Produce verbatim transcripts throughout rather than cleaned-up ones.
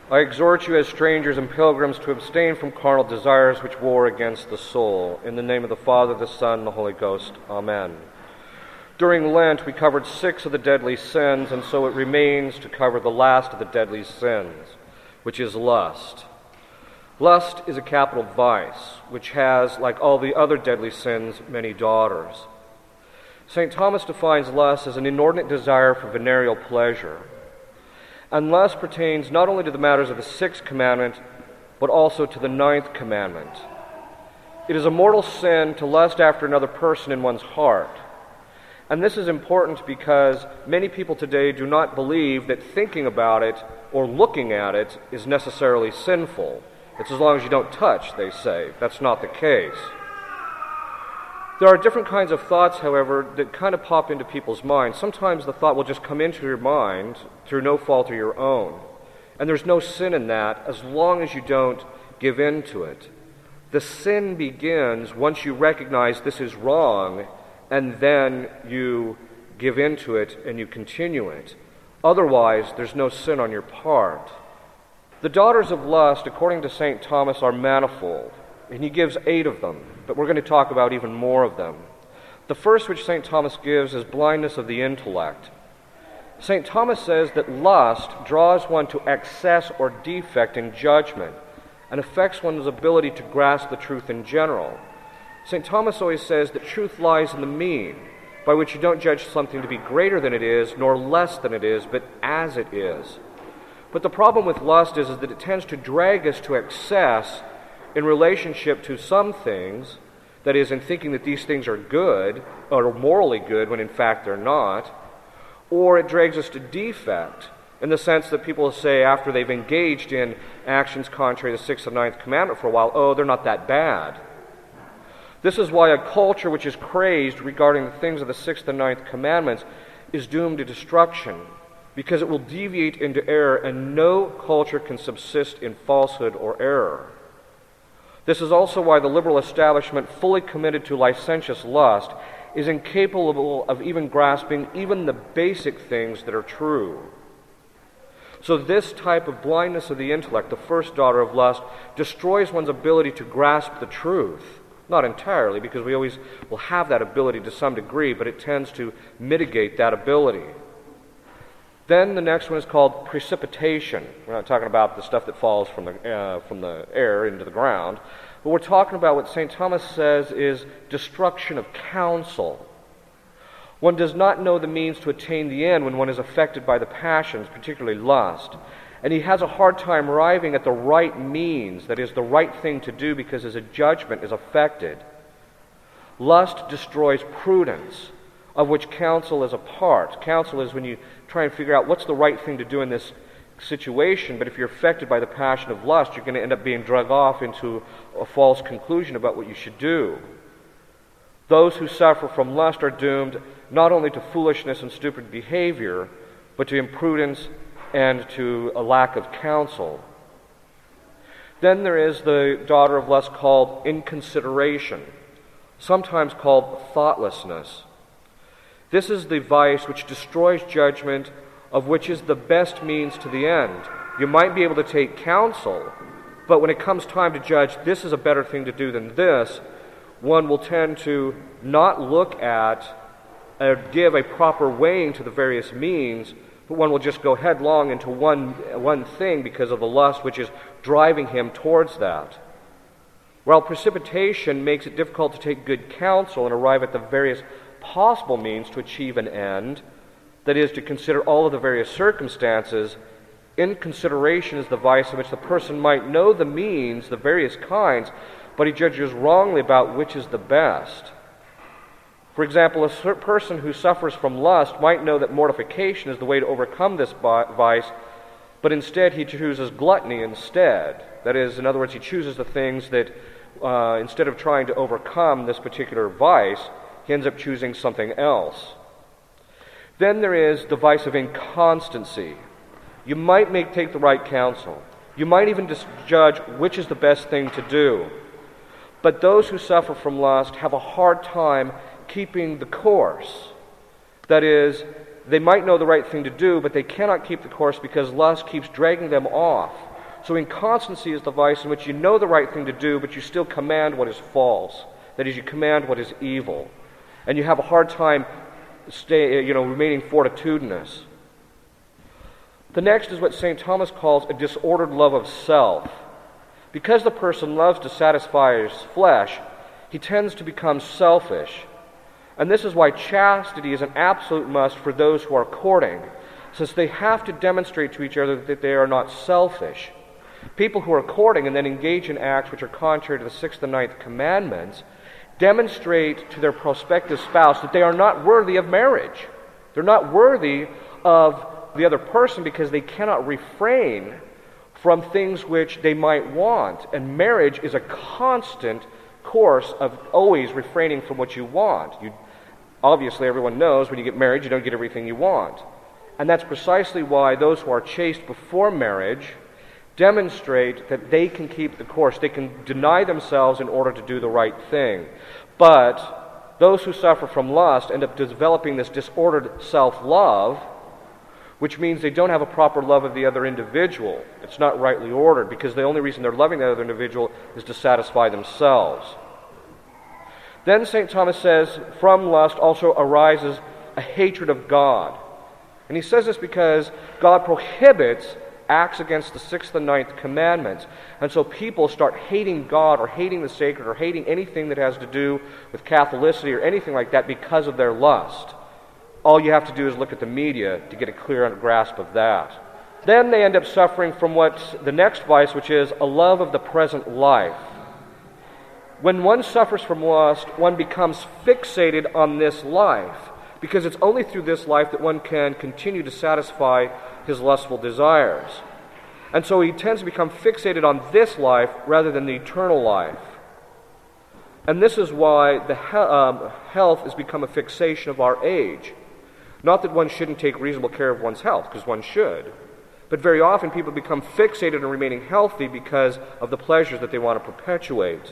I exhort you as strangers and pilgrims to abstain from carnal desires which war against the soul. In the name of the Father, the Son, and the Holy Ghost. Amen. During Lent, we covered six of the deadly sins, and so it remains to cover the last of the deadly sins, which is lust. Lust is a capital vice, which has, like all the other deadly sins, many daughters. Saint Thomas defines lust as an inordinate desire for venereal pleasure. And lust pertains not only to the matters of the sixth commandment, but also to the ninth commandment. It is a mortal sin to lust after another person in one's heart. And this is important because many people today do not believe that thinking about it or looking at it is necessarily sinful. It's as long as you don't touch, they say. That's not the case. There are different kinds of thoughts, however, that kind of pop into people's minds. Sometimes the thought will just come into your mind through no fault of your own. And there's no sin in that as long as you don't give in to it. The sin begins once you recognize this is wrong, and then you give in to it and you continue it. Otherwise, there's no sin on your part. The daughters of lust, according to Saint Thomas, are manifold. And he gives eight of them, but we're going to talk about even more of them. The first which Saint Thomas gives is blindness of the intellect. Saint Thomas says that lust draws one to excess or defect in judgment and affects one's ability to grasp the truth in general. Saint Thomas always says that truth lies in the mean, by which you don't judge something to be greater than it is, nor less than it is, but as it is. But the problem with lust is, is that it tends to drag us to excess in relationship to some things, that is, in thinking that these things are good, or morally good, when in fact they're not, or it drags us to defect, in the sense that people say after they've engaged in actions contrary to the sixth and ninth commandment for a while, oh, they're not that bad. This is why a culture which is crazed regarding the things of the sixth and ninth commandments is doomed to destruction, because it will deviate into error, and no culture can subsist in falsehood or error. This is also why the liberal establishment, fully committed to licentious lust, is incapable of even grasping even the basic things that are true. So this type of blindness of the intellect, the first daughter of lust, destroys one's ability to grasp the truth. Not entirely, because we always will have that ability to some degree, but it tends to mitigate that ability. Then the next one is called precipitation. We're not talking about the stuff that falls from the uh, from the air into the ground, but we're talking about what Saint Thomas says is destruction of counsel. One does not know the means to attain the end when one is affected by the passions, particularly lust, and he has a hard time arriving at the right means, that is, the right thing to do, because his judgment is affected. Lust destroys prudence, of which counsel is a part. Counsel is when you try and figure out what's the right thing to do in this situation, but if you're affected by the passion of lust, you're going to end up being dragged off into a false conclusion about what you should do. Those who suffer from lust are doomed not only to foolishness and stupid behavior, but to imprudence and to a lack of counsel. Then there is the daughter of lust called inconsideration, sometimes called thoughtlessness. This is the vice which destroys judgment, of which is the best means to the end. You might be able to take counsel, but when it comes time to judge, this is a better thing to do than this, one will tend to not look at or give a proper weighing to the various means, but one will just go headlong into one, one thing because of the lust which is driving him towards that. While precipitation makes it difficult to take good counsel and arrive at the various possible means to achieve an end, that is, to consider all of the various circumstances, inconsideration is the vice in which the person might know the means, the various kinds, but he judges wrongly about which is the best. For example, a certain person who suffers from lust might know that mortification is the way to overcome this vice, but instead he chooses gluttony instead. That is, in other words, he chooses the things that, uh, instead of trying to overcome this particular vice, he ends up choosing something else. Then there is the vice of inconstancy. You might make take the right counsel. You might even just judge which is the best thing to do. But those who suffer from lust have a hard time keeping the course. That is, they might know the right thing to do, but they cannot keep the course because lust keeps dragging them off. So inconstancy is the vice in which you know the right thing to do, but you still command what is false. That is, you command what is evil. And you have a hard time stay, you know, remaining fortitudinous. The next is what Saint Thomas calls a disordered love of self. Because the person loves to satisfy his flesh, he tends to become selfish. And this is why chastity is an absolute must for those who are courting, since they have to demonstrate to each other that they are not selfish. People who are courting and then engage in acts which are contrary to the sixth and ninth commandments demonstrate to their prospective spouse that they are not worthy of marriage. They're not worthy of the other person because they cannot refrain from things which they might want. And marriage is a constant course of always refraining from what you want. You, obviously, everyone knows when you get married, you don't get everything you want. And that's precisely why those who are chaste before marriage demonstrate that they can keep the course. They can deny themselves in order to do the right thing. But those who suffer from lust end up developing this disordered self-love, which means they don't have a proper love of the other individual. It's not rightly ordered, because the only reason they're loving the other individual is to satisfy themselves. Then Saint Thomas says, from lust also arises a hatred of God. And he says this because God prohibits acts against the sixth and ninth commandments. And so people start hating God or hating the sacred or hating anything that has to do with Catholicity or anything like that because of their lust. All you have to do is look at the media to get a clear grasp of that. Then they end up suffering from what's the next vice, which is a love of the present life. When one suffers from lust, one becomes fixated on this life, because it's only through this life that one can continue to satisfy his lustful desires. And so he tends to become fixated on this life rather than the eternal life. And this is why the he- um, health has become a fixation of our age. Not that one shouldn't take reasonable care of one's health, because one should. But very often people become fixated on remaining healthy because of the pleasures that they want to perpetuate.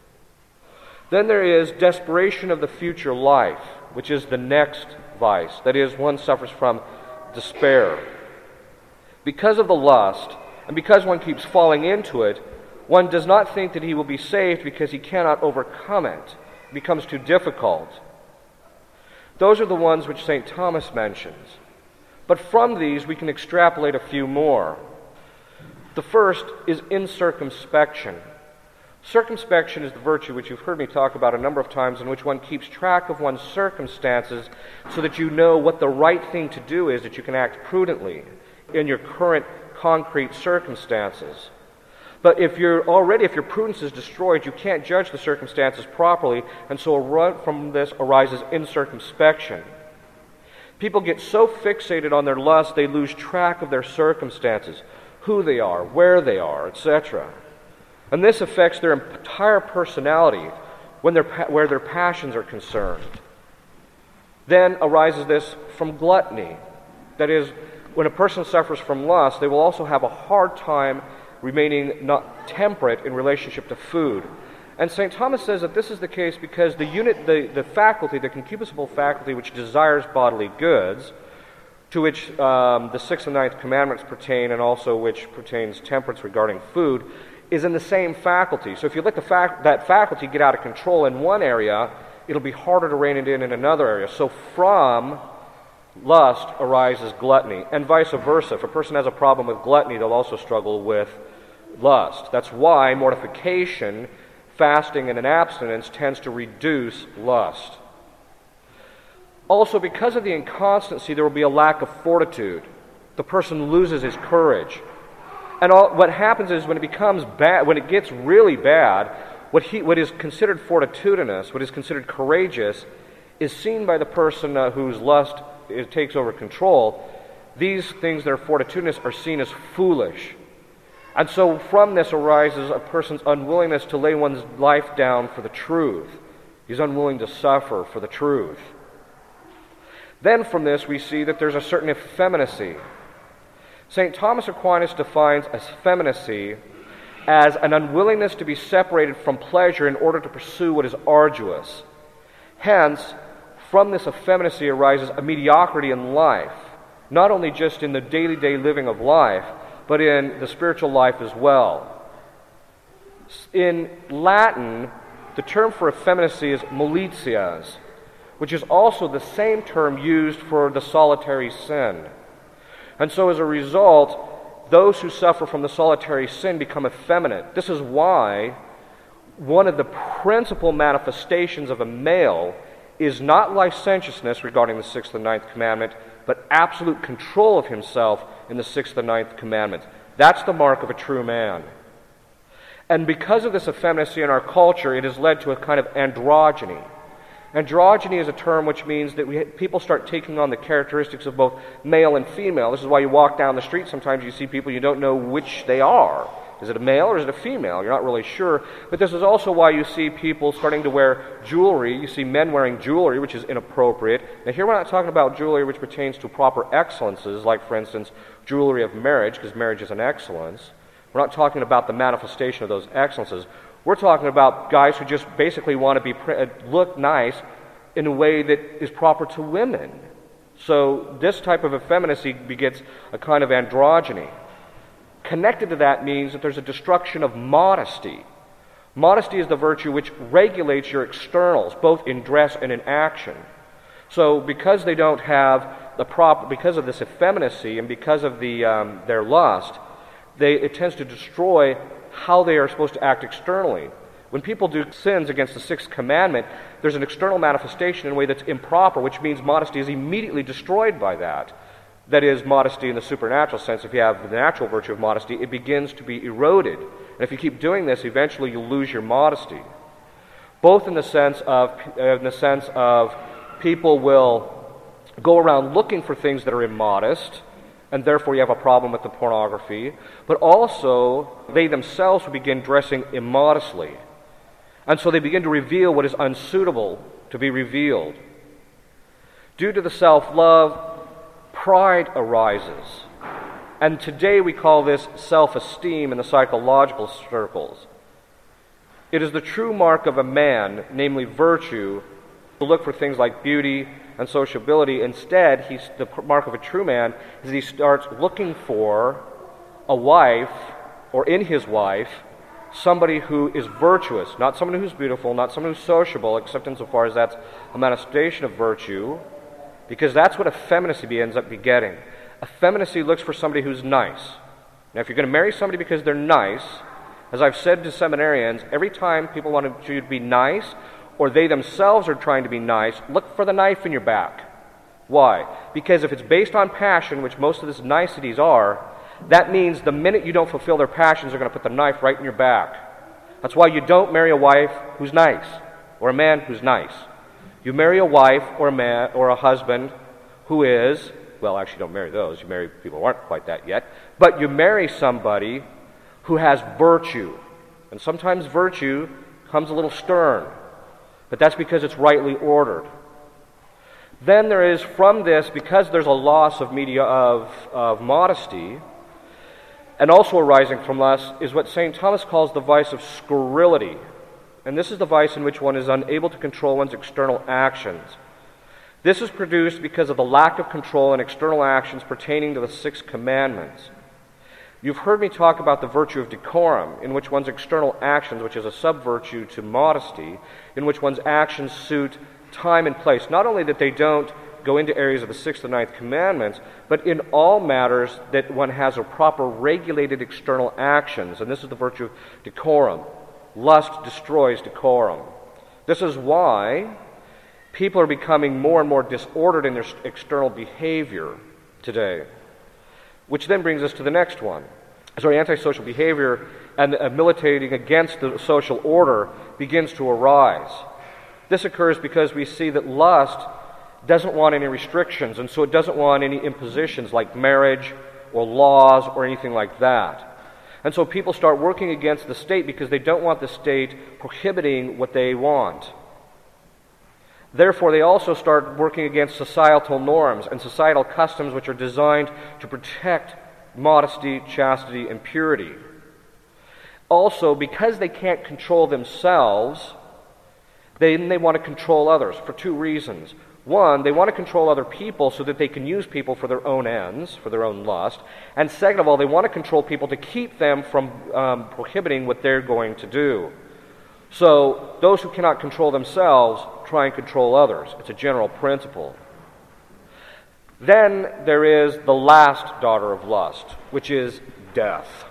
Then there is desperation of the future life, which is the next vice. That is, one suffers from despair. Because of the lust, and because one keeps falling into it, one does not think that he will be saved because he cannot overcome it. It becomes too difficult. Those are the ones which Saint Thomas mentions. But from these we can extrapolate a few more. The first is incircumspection. Circumspection is the virtue which you've heard me talk about a number of times, in which one keeps track of one's circumstances so that you know what the right thing to do is, that you can act prudently in your current concrete circumstances. But if you're already, if your prudence is destroyed, you can't judge the circumstances properly, and so from this arises incircumspection. People get so fixated on their lust, they lose track of their circumstances, who they are, where they are, et cetera. And this affects their entire personality when they're, where their passions are concerned. Then arises this from gluttony. That is, when a person suffers from lust, they will also have a hard time remaining not temperate in relationship to food. And Saint Thomas says that this is the case because the unit, the, the faculty, the concupiscible faculty which desires bodily goods, to which um, the sixth and ninth commandments pertain, and also which pertains temperance regarding food, is in the same faculty. So if you let the fac- that faculty get out of control in one area, it'll be harder to rein it in in another area. So from lust arises gluttony, and vice versa. If a person has a problem with gluttony, they'll also struggle with lust. That's why mortification, fasting, and an abstinence tends to reduce lust. Also, because of the inconstancy, there will be a lack of fortitude. The person loses his courage. And all, what happens is when it becomes bad, when it gets really bad, what he, what is considered fortitudinous, what is considered courageous, is seen by the person uh, whose lust it takes over control. These things that are fortitudinous are seen as foolish. And so from this arises a person's unwillingness to lay one's life down for the truth. He's unwilling to suffer for the truth. Then from this we see that there's a certain effeminacy. Saint Thomas Aquinas defines effeminacy as an unwillingness to be separated from pleasure in order to pursue what is arduous. Hence, from this effeminacy arises a mediocrity in life, not only just in the daily day living of life, but in the spiritual life as well. In Latin, the term for effeminacy is molitias, which is also the same term used for the solitary sin. And so as a result, those who suffer from the solitary sin become effeminate. This is why one of the principal manifestations of a male is not licentiousness regarding the sixth and ninth commandment, but absolute control of himself in the sixth and ninth commandments. That's the mark of a true man. And because of this effeminacy in our culture, it has led to a kind of androgyny. Androgyny is a term which means that we, people start taking on the characteristics of both male and female. This is why you walk down the street, sometimes you see people, you don't know which they are. Is it a male or is it a female? You're not really sure. But this is also why you see people starting to wear jewelry. You see men wearing jewelry, which is inappropriate. Now here we're not talking about jewelry which pertains to proper excellences, like, for instance, jewelry of marriage, because marriage is an excellence. We're not talking about the manifestation of those excellences. We're talking about guys who just basically want to be look nice in a way that is proper to women. So this type of effeminacy begets a kind of androgyny. Connected to that means that there's a destruction of modesty. Modesty is the virtue which regulates your externals, both in dress and in action. So because they don't have the proper, because of this effeminacy and because of the um, their lust, they, it tends to destroy how they are supposed to act externally. When people do sins against the sixth commandment, there's an external manifestation in a way that's improper, which means modesty is immediately destroyed by that. That is, modesty in the supernatural sense. If you have the natural virtue of modesty, it begins to be eroded. And if you keep doing this, eventually you'll lose your modesty. Both in the sense of, in the sense of people will go around looking for things that are immodest, and therefore you have a problem with the pornography, but also they themselves will begin dressing immodestly. And so they begin to reveal what is unsuitable to be revealed. Due to the self-love, pride arises. And today we call this self-esteem in the psychological circles. It is the true mark of a man, namely virtue, to look for things like beauty and sociability. Instead, he's, the mark of a true man is he starts looking for a wife, or in his wife, somebody who is virtuous, not someone who's beautiful, not someone who's sociable, except insofar as that's a manifestation of virtue, because that's what effeminacy ends up begetting. Effeminacy looks for somebody who's nice. Now, if you're going to marry somebody because they're nice, as I've said to seminarians, every time people want you to be nice, or they themselves are trying to be nice, look for the knife in your back. Why? Because if it's based on passion, which most of these niceties are, that means the minute you don't fulfill their passions, they're going to put the knife right in your back. That's why you don't marry a wife who's nice, or a man who's nice. You marry a wife or a man or a husband who is, well, actually you don't marry those, you marry people who aren't quite that yet, but you marry somebody who has virtue. And sometimes virtue comes a little stern, but that's because it's rightly ordered. Then there is, from this, because there's a loss of media of, of modesty, and also arising from lust, is what Saint Thomas calls the vice of scurrility. And this is the vice in which one is unable to control one's external actions. This is produced because of the lack of control in external actions pertaining to the six commandments. You've heard me talk about the virtue of decorum, in which one's external actions, which is a sub-virtue to modesty, in which one's actions suit time and place. Not only that they don't go into areas of the sixth and ninth commandments, but in all matters that one has a proper regulated external actions. And this is the virtue of decorum. Lust destroys decorum. This is why people are becoming more and more disordered in their external behavior today. Which then brings us to the next one. So antisocial behavior and uh, militating against the social order begins to arise. This occurs because we see that lust doesn't want any restrictions, and so it doesn't want any impositions like marriage or laws or anything like that. And so people start working against the state because they don't want the state prohibiting what they want. Therefore, they also start working against societal norms and societal customs which are designed to protect modesty, chastity, and purity. Also, because they can't control themselves, then they want to control others for two reasons. One, they want to control other people so that they can use people for their own ends, for their own lust. And second of all, they want to control people to keep them from um, prohibiting what they're going to do. So those who cannot control themselves try and control others. It's a general principle. Then there is the last daughter of lust, which is death.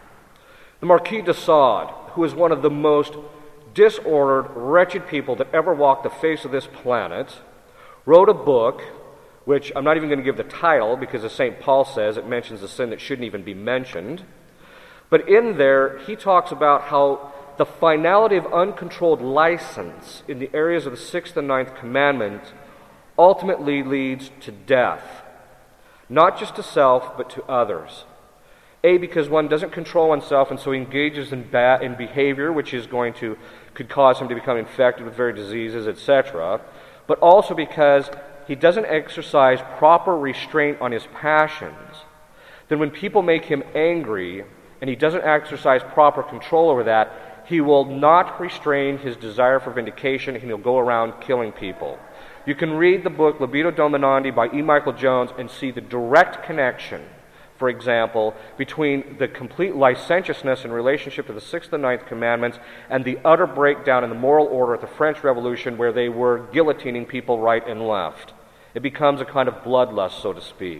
The Marquis de Sade, who is one of the most disordered, wretched people that ever walked the face of this planet, wrote a book, which I'm not even going to give the title because as Saint Paul says, it mentions a sin that shouldn't even be mentioned. But in there, he talks about how the finality of uncontrolled license in the areas of the sixth and ninth commandment ultimately leads to death, not just to self, but to others. A, because one doesn't control oneself, and so he engages in, ba- in behavior which is going to could cause him to become infected with various diseases, et cetera. But also because he doesn't exercise proper restraint on his passions. Then when people make him angry, and he doesn't exercise proper control over that, he will not restrain his desire for vindication, and he'll go around killing people. You can read the book Libido Dominandi by E. Michael Jones and see the direct connection, for example, between the complete licentiousness in relationship to the sixth and ninth commandments and the utter breakdown in the moral order at the French Revolution where they were guillotining people right and left. It becomes a kind of bloodlust, so to speak.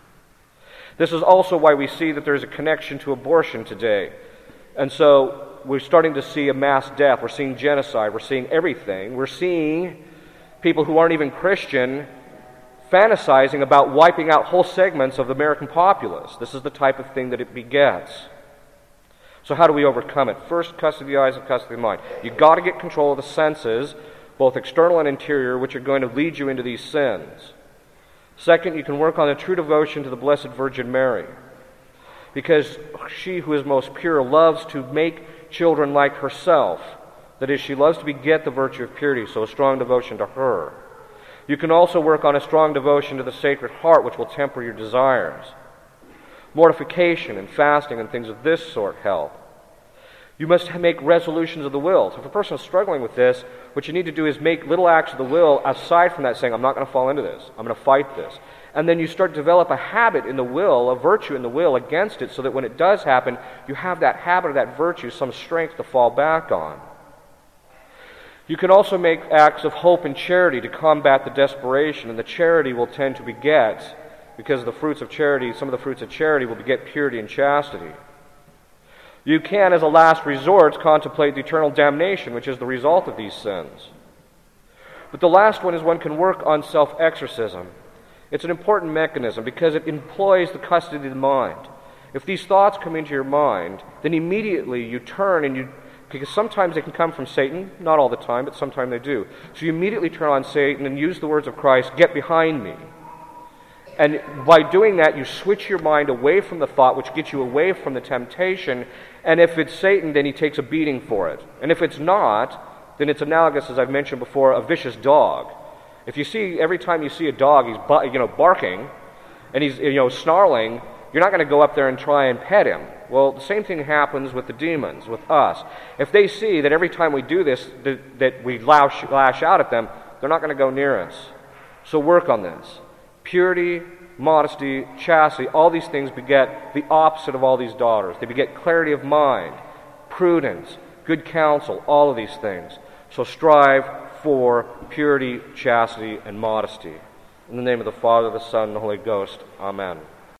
This is also why we see that there's a connection to abortion today. And so we're starting to see a mass death. We're seeing genocide. We're seeing everything. We're seeing people who aren't even Christian fantasizing about wiping out whole segments of the American populace. This is the type of thing that it begets. So how do we overcome it? First, custody of the eyes and custody of the mind. You've got to get control of the senses, both external and interior, which are going to lead you into these sins. Second, you can work on a true devotion to the Blessed Virgin Mary, because she who is most pure loves to make children like herself. That is, she loves to beget the virtue of purity, so a strong devotion to her. You can also work on a strong devotion to the Sacred Heart, which will temper your desires. Mortification and fasting and things of this sort help. You must make resolutions of the will. So if a person is struggling with this, what you need to do is make little acts of the will aside from that, saying, I'm not going to fall into this. I'm going to fight this. And then you start to develop a habit in the will, a virtue in the will against it, so that when it does happen, you have that habit or that virtue, some strength to fall back on. You can also make acts of hope and charity to combat the desperation, and the charity will tend to beget, because the fruits of charity, some of the fruits of charity will beget purity and chastity. You can, as a last resort, contemplate the eternal damnation, which is the result of these sins. But the last one is one can work on self-exorcism. It's an important mechanism because it employs the custody of the mind. If these thoughts come into your mind, then immediately you turn and you because sometimes they can come from Satan, not all the time, but sometimes they do. So you immediately turn on Satan and use the words of Christ, get behind me. And by doing that, you switch your mind away from the thought, which gets you away from the temptation. And if it's Satan, then he takes a beating for it. And if it's not, then it's analogous, as I've mentioned before, a vicious dog. If you see, every time you see a dog, he's you know barking, and he's you know snarling, you're not going to go up there and try and pet him. Well, the same thing happens with the demons, with us. If they see that every time we do this, that, that we lash, lash out at them, they're not going to go near us. So work on this. Purity, modesty, chastity, all these things beget the opposite of all these daughters. They beget clarity of mind, prudence, good counsel, all of these things. So strive for purity, chastity, and modesty. In the name of the Father, the Son, and the Holy Ghost. Amen.